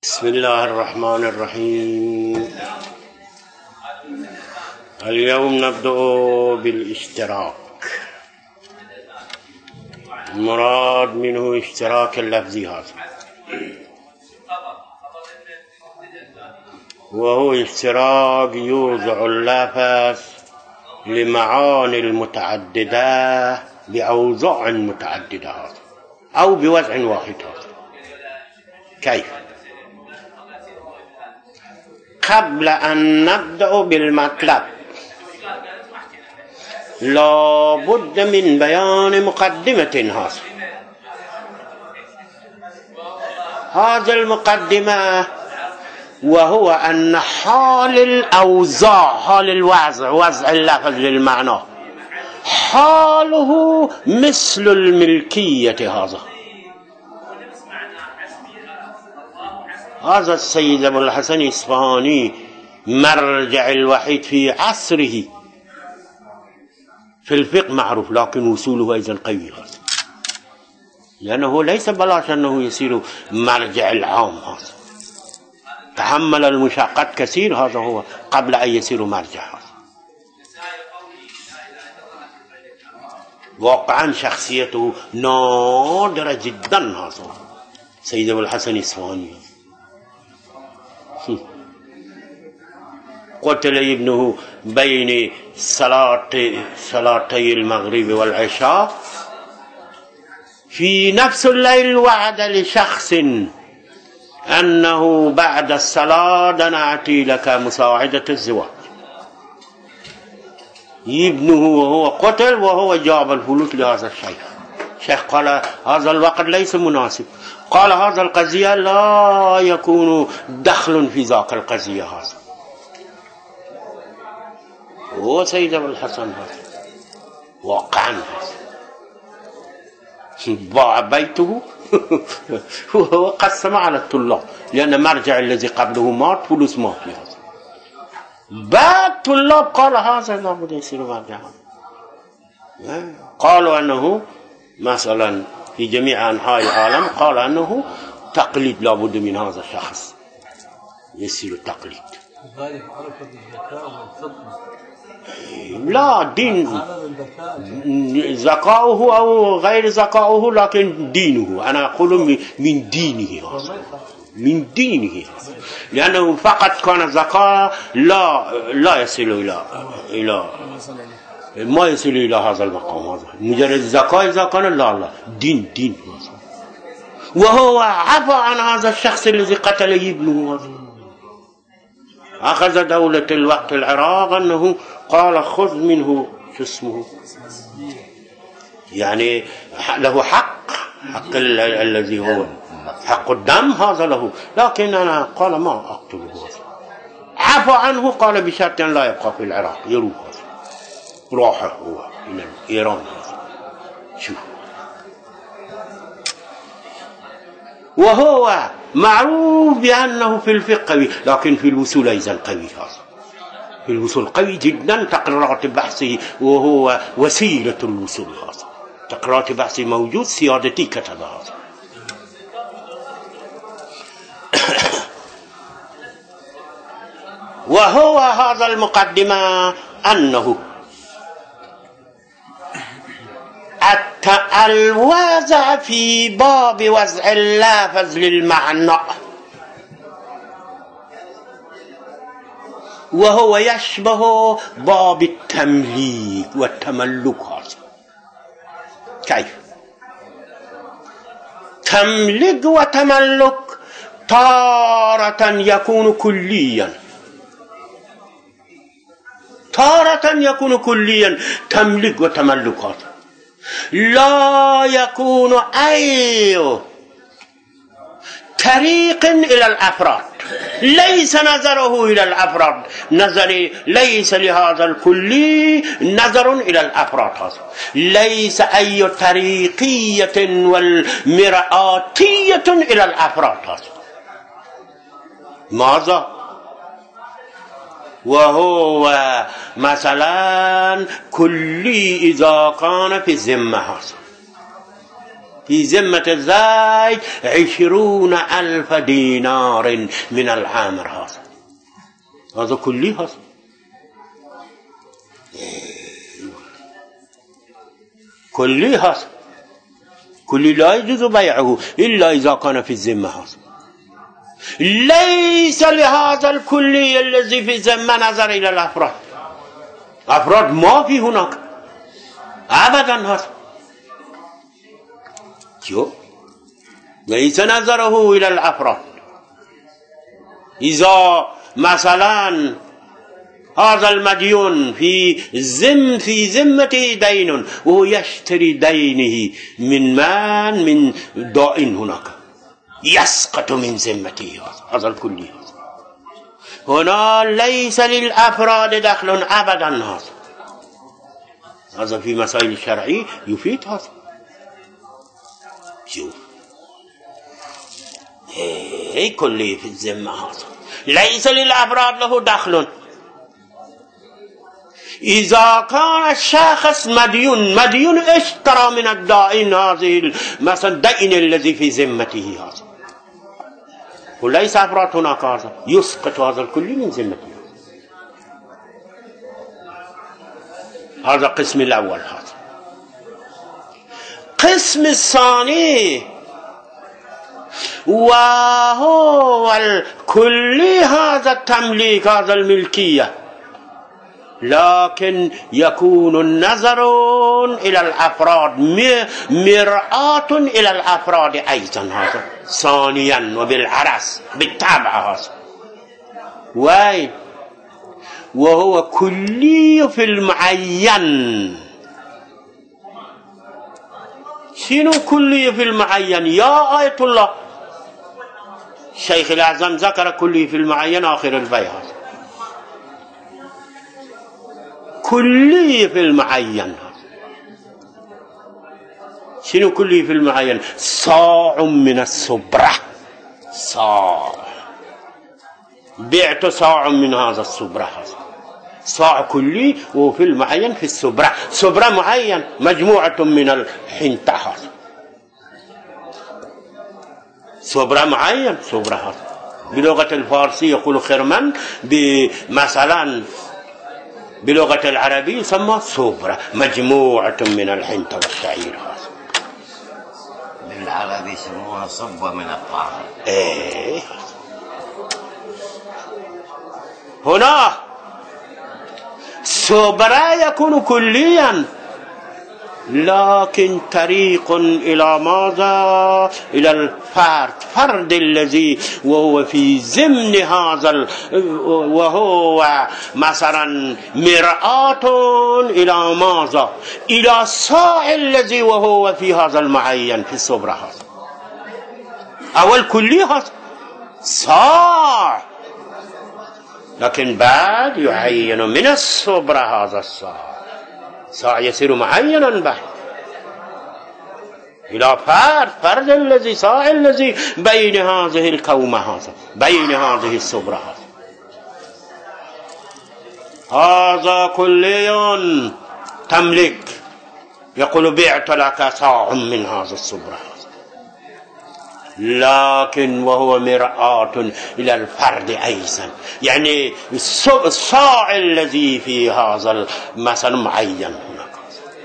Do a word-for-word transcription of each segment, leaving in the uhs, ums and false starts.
بسم الله الرحمن الرحيم. اليوم نبدأ بالاشتراك. المراد منه اشتراك اللفظي هذا، وهو اشتراك يوضع اللفظ لمعاني المتعددة بأوضاع متعددة هذا، أو بوضع واحد هذا. كيف؟ قبل أن نبدأ بالمطلب لا بد من بيان مقدمة هذا. هذا المقدمة وهو أن حال الأوضاع، حال الوضع، وضع اللفظ للمعنى، حاله مثل الملكية. هذا هذا السيد أبو الحسن الإصفهاني مرجع الوحيد في عصره في الفقه معروف، لكن وصوله أيضا قوي هذا، لأنه ليس بلاش أنه يصير مرجع العام. هذا تحمل المشاقات كثير، هذا هو قبل أن يصير مرجع. هذا واقعا شخصيته نادرة جدا. هذا سيد أبو الحسن الإصفهاني قتل ابنه بين صلاة صلاتي المغرب والعشاء في نفس الليل. وعد لشخص أنه بعد الصلاة نأتي لك مساعدة الزواج. ابنه وهو قتل وهو جاب الفلوس لهذا الشيخ. الشيخ قال هذا الوقت ليس مناسب. قال هذا القضية لا يكون دخل في ذاك القضية. هذا هو سيد أبو الحسن هذا واقعا باع بيته وهو قسم على الطلاب، لأن مرجع الذي قبله مات، فلوس ما في. هذا بعد طلاب قال هذا لا بد يصير مرجع. قالوا أنه مثلا في جميع أنحاء العالم قال أنه تقليد، لا بد من هذا الشخص يصير تقليد. لا دين، ذكاؤه أو غير ذكاؤه، لكن دينه. أنا أقول من دينه، من دينه، لأنه فقط كان ذكاء لا لا يصل إلى إلى ما يصل إلى هذا المقام. هذا مجرد ذكاء إذا كان لا لا دين دين. وهو عفى عن هذا الشخص الذي قتل ابنه. أخذ دولة الوقت العراق أنه قال خذ منه شو اسمه، يعني له حق، حق الذي هو حق الدم، هذا له، لكن أنا قال ما أقتله. عفى عنه، قال بشرط لا يبقى في العراق، يروح راح هو إلى إيران. شوف، وهو معروف بأنه في الفقه قوي، لكن في الوصول أيضا قوي. هذا في الوصول قوي جدا. تقريرات بحثه وهو وسيلة الوصول. هذا تقريرات بحثه موجود، سيادتي كتب هذا. وهو هذا المقدمة أنه الوازع في باب وضع اللافظ للمعنى، وهو يشبه باب التمليك والتملك. هذا كيف؟ تملك وتملك تارة يكون كليا، تارة يكون كليا. تملك وتملك هذا لا يكون أي طريق إلى الأفراد، ليس نظره إلى الأفراد، نظر ليس لهذا الكلي نظر إلى الأفراد. هذا ليس أي طريقية والمرآتية إلى الأفراد. هذا ماذا؟ وهو مثلا كلي إذا كان في الذمة. هذا في ذمة زيد عشرون ألف دينار من العامر. هذا هذا كلي، هذا كلي، هذا كلي لا يجوز بيعه إلا إذا كان في الذمة. هذا ليس لهذا الكلي الذي في الذمة نظر إلى الأفراد. أفراد ما في هناك أبدا. هذا شو ليس نظره إلى الأفراد. إذا مثلا هذا المديون في ذم في ذمته دين وهو يشتري دينه من من من دائن هناك، يسقط من ذمته هذا الكلي. هنا ليس للأفراد دخل أبدا. هذا هذا في مسائل الشرعي يفيد. هذا شوف اي كلي في الذمة. هذا ليس للأفراد له دخل. إذا كان الشخص مديون مديون اشترى من الدائن هذه مثلا الدين الذي في ذمته، هذا وليس أفراد هناك، هذا يسقط هذا الكلي من ذمته. هذا قسم الأول. هذا قسم الثاني وهو الكلي، هذا التمليك، هذا الملكية، لكن يكون النظر إلى الأفراد مرآة إلى الأفراد أيضا. هذا ثانيا وبالعرس بالتابع. هذا وين وهو كلي في المعين. شنو كلي في المعين يا آية الله؟ الشيخ الأعظم ذكر كلي في المعين آخر البيع. كلي في المعين. شنو كلي في المعين؟ صاع من الصبرة. صاع بعت صاع من هذا الصبرة. هذا صاع كلي وفي المعين في الصبرة. صبرة معين مجموعة من الحنطة. هذا صبرة معين. صبرة هذا بلغة الفارسي يقول خرمن، مثلا بلغة العربية يسمى صبرة، مجموعة من الحنطة والشعير. هذا بالعربي يسموها صبة من الطعام. ايه هنا صبرة يكون كليا، لكن طريق إلى ماذا؟ إلى الفرد، فرد الذي وهو في ضمن هذا، وهو مثلا مرآة إلى ماذا؟ إلى الصاع الذي وهو في هذا المعين في الصبرة. هذا أول كلي هذا صاع، لكن بعد يعين من الصبرة هذا الصاع. صاع يصير معينا بعد إلى فرد، فرد الذي صاع الذي بين هذه الكومة، هذا بين هذه الصبرة. هذا هذا كلي تملك. يقول بعت لك صاع من هذا الصبرة، لكن وهو مرآة إلى الفرد أيضا، يعني الصاع الذي في هذا مثلا معين هناك.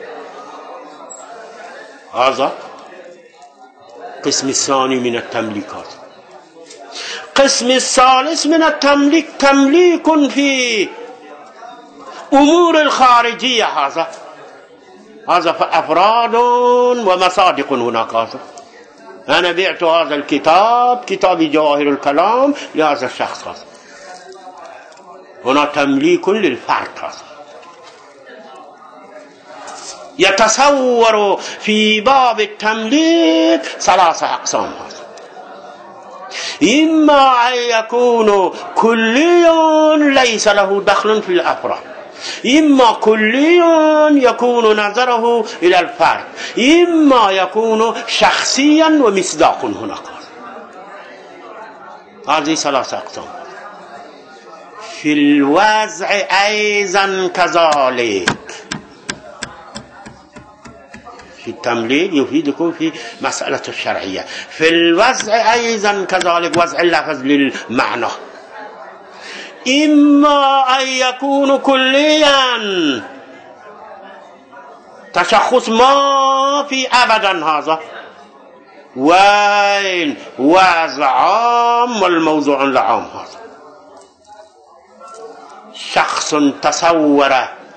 هذا قسم الثاني من التمليكات. قسم الثالث من التمليك تمليك في أمور الخارجية. هذا هذا فأفراد ومصادق هناك. هذا أنا بعت هذا الكتاب، كتاب جواهر الكلام، لهذا الشخص. هذا هنا تمليك للفرد. هذا يتصور في باب التمليك ثلاثة أقسام. هذا إما أن يكون كلي ليس له دخل في الأفراد، إما كلي يكون نظره إلى الفرد، إما يكون شخصيا ومصداق هناك. هذه ثلاثة أقسام. في الوضع أيضا كذلك. في التمليك يفيدكم في مسألة الشرعية. في الوضع أيضا كذلك وضع اللفظ للمعنى، إما أن يكون كليا تشخص ما في أبدا هذا، وين وضع عام والموضوع لعام هذا. شخص تصور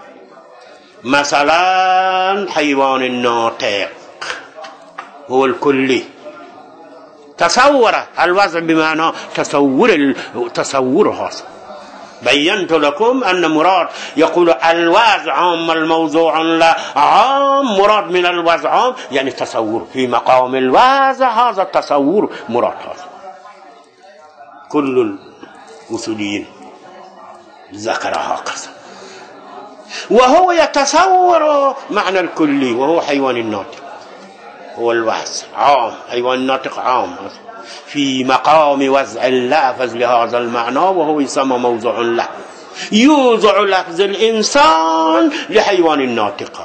مثلا حيوان الناطق هو الكلي، تصور الوضع بمعنى تصور تصور هذا. بينت لكم أن مراد يقول الوضع عام والموضوع لا عام، مراد من الوضع عام يعني تصور في مقام الوضع، هذا التصور مراد هذا. كل الأصوليين ذكر هكذا، وهو يتصور معنى الكلي وهو حيوان الناطق، هو الوضع عام، حيوان الناطق عام في مقام وضع اللفظ لهذا المعنى، وهو يسمى موضوع له. يوضع لفظ الإنسان لحيوان الناطق،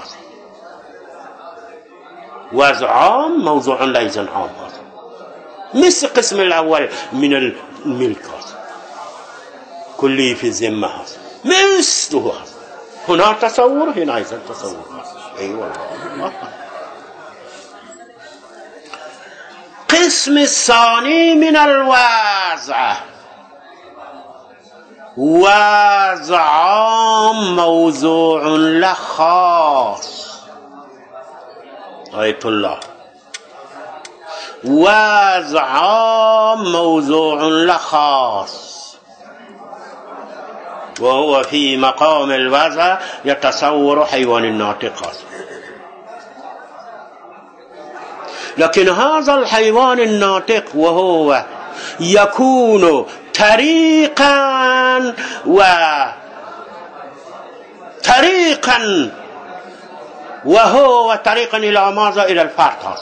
وضع عام موضوع ليس عام، مثل القسم الأول من الملك كلي في الذمة، مثله هنا تصور هنا أيضا تصور. أي أيوة والله. القسم الثاني من الوضع وضع عام موضوع له خاص. آية الله وضع عام موضوع له خاص، وهو في مقام الوضع يتصور حيوان الناطق. لكن هذا الحيوان الناطق وهو يكون طريقا و طريقا وهو طريقا إلى ماذا؟ إلى الفرد.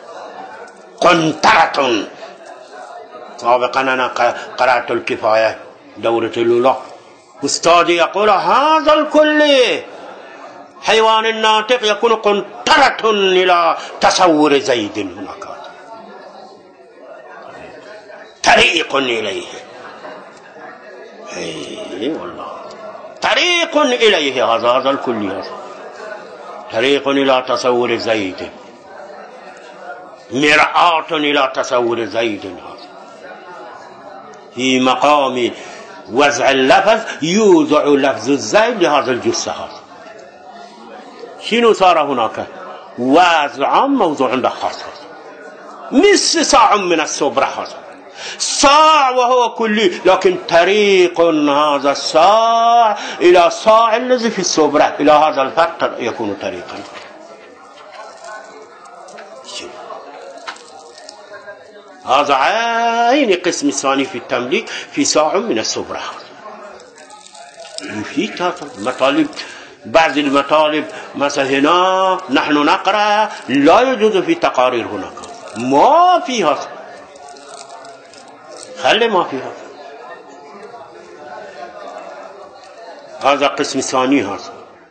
قنطرة. سابقا أنا قرأت الكفاية دورة الأولى، أستاذي يقول هذا الكل حيوان الناطق يكون قنطرة إلى تصور زيد، هناك طريق إليه. اي والله طريق إليه هذا هذا الكل، هذا طريق إلى تصور زيد، مرآة إلى تصور زيد. هذا في مقام وضع اللفظ يوضع لفظ الزيد لهذا الجثة. هذا شنو صار هناك؟ وضع موضوع له خاص، مثل صاع من الصبرة. هذا صاع وهو كلي، لكن طريق هذا الصاع إلى صاع الذي في الصبرة، إلى هذا الفرق يكون طريقا. هذا عين قسم الثاني في التمليك في صاع من الصبرة. في مطالب، بعض المطالب مثلا هنا نحن نقرأ لا يجوز في تقارير، هناك ما فيها، خلي ما فيها. هذا قسم ثاني. هذا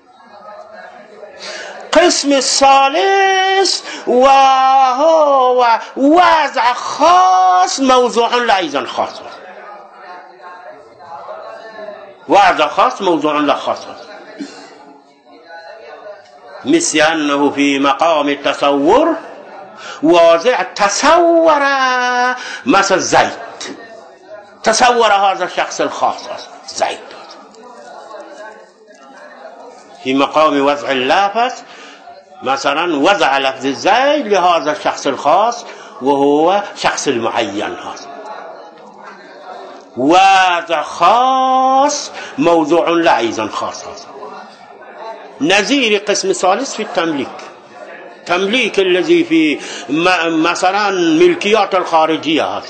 قسم الثالث وهو وضع خاص موضوع لا أيضا خاص، وضع خاص موضوع لا خاص، مثل أنه في مقام التصور وضع تصور مثل زيد، تصور هذا الشخص الخاص زيد في مقام وضع اللفظ، مثلا وضع لفظ زيد لهذا الشخص الخاص وهو شخص المعين. هذا وضع خاص موضوع لا أيضا خاص. هذا نظير قسم ثالث في التمليك، تمليك الذي في مثلا ملكيات الخارجية، هذا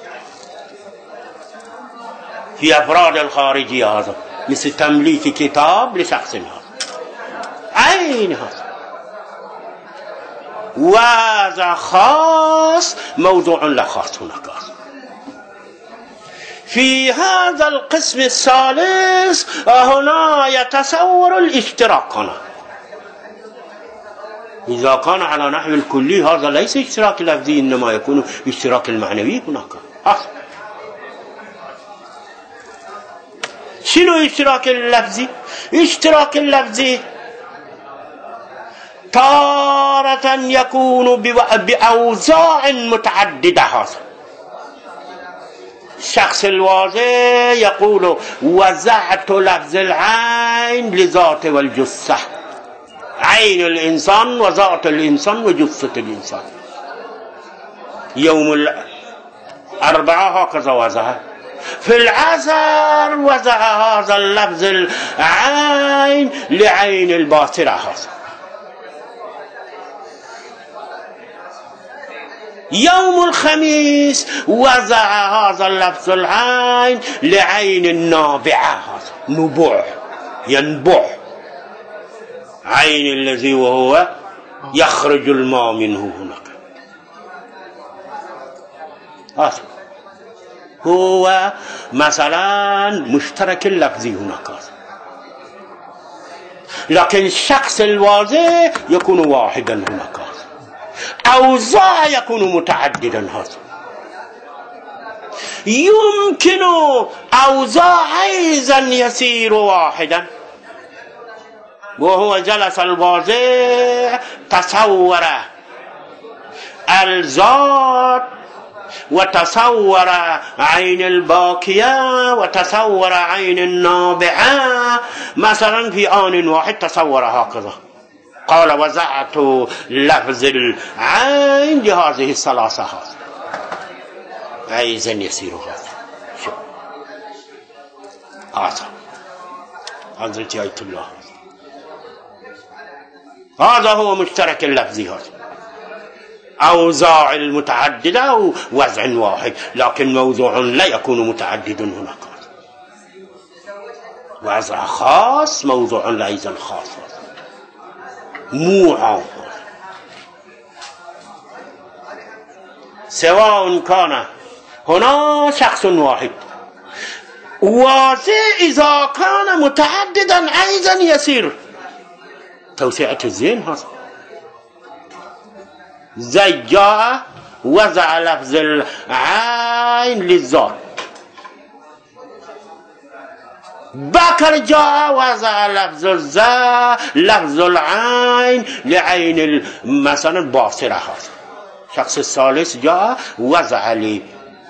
في أفراد الخارجية، هذا مثل تمليك كتاب لشخص، هذا عين. هذا وضع خاص موضوع لا خاص. هناك في هذا القسم الثالث هنا يتصور الاشتراك، هنا إذا كان على نحو الكلي هذا ليس اشتراك لفظي، إنما يكون اشتراك المعنوي هناك. أصل شنو اشتراك اللفظي؟ اشتراك اللفظي تارة يكون بأوزاع متعددة. هذا الشخص الواضح يقول وزعت لفظ العين لذات والجثة، عين الإنسان وذات الإنسان وجثة الإنسان. يوم الأربعاء هكذا وزع. في العصر وزع هذا اللفظ العين لعين الباصرة. هذا يوم الخميس وزع هذا اللفظ العين لعين النابعة. هذا نبوع، ينبع، عين الذي وهو يخرج الماء منه هناك. هذا هو مثلا مشترك اللفظي هناك. لكن الشخص الواضح يكون واحدا هناك، أوزاع يكون متعددا. هذا يمكن أوزاع أيضا يصير واحدا، وهو جلس الواضح تصور الذات وتصور عين الباقية وتصور عين النابعة مثلا في آن واحد، تصور هكذا. قال وزعت لفظ العين لهذه الثلاثة. أيضا يصير هذا. شو هذا حضرت آية الله. هذا هو مشترك اللفظي. هذا أوزاع المتعددة ووزع واحد، لكن موضوع لا يكون متعدد هناك. وزع خاص، موضوع لا أيضا خاص، مو عام. سواء كان هنا شخص واحد واضح، إذا كان متعددا أيضا يصير توسعة الذهن. هذا زي جاء وزع لفظ العين للذات، بكر جاء وزع لفظ الذا لفظ العين لعين مثلا الباصرة. هذا شخص الثالث جاء وزع لي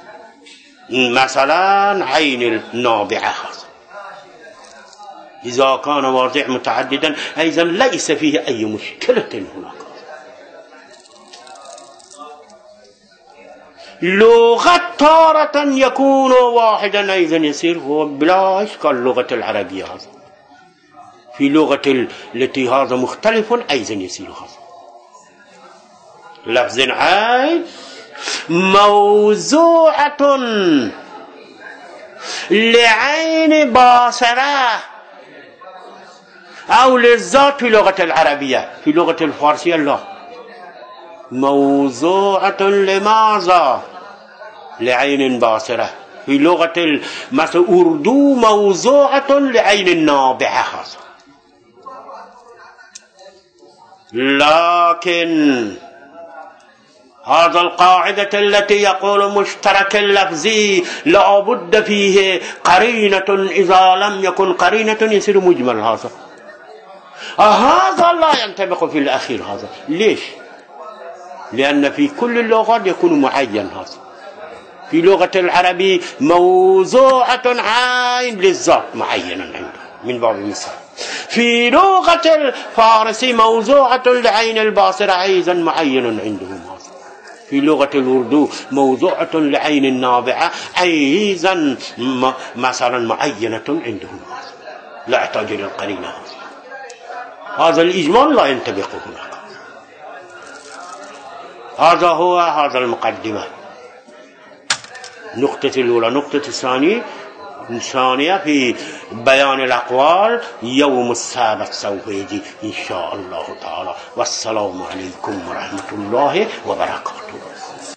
مثلا عين النابعة. هذا إذا كان واضح متعددا أيضا ليس فيه أي مشكلة هناك. لغة تارة يكون واحدا أيضا يصير، هو بلا إشكال اللغة العربية. هذا في لغة التي هذا مختلف أيضا يصير. هذا لفظ عين موضوعة لعين باصرة أو للذات في لغة العربية. في لغة الفارسية لا، موضوعة لماذا؟ لعين باصرة. في لغة مثل أردو موضوعة لعين النابعة. لكن هذا القاعدة التي يقول مشترك اللفظي لا بد فيه قرينة، إذا لم يكن قرينة يصير مجمل. هذا هذا لا ينطبق في الأخير. هذا ليش؟ لأن في كل اللغات يكون معين. هذا في لغة العربي موضوعة عين للذات معينا عنده من باب المثال. في لغة الفارسي موضوعة لعين الباصرة أيضا معين عندهم. هذا في لغة الأردو موضوعة لعين النابعة أيضا مثلا معينة عندهم. هذا لا يحتاج إلى القرينة. هذا الإجمال لا ينطبق هناك. هذا هو هذا المقدمة. نقطة الأولى. نقطة الثانية الثانية في بيان الأقوال يوم السابت سوف يجي إن شاء الله تعالى. والسلام عليكم ورحمة الله وبركاته.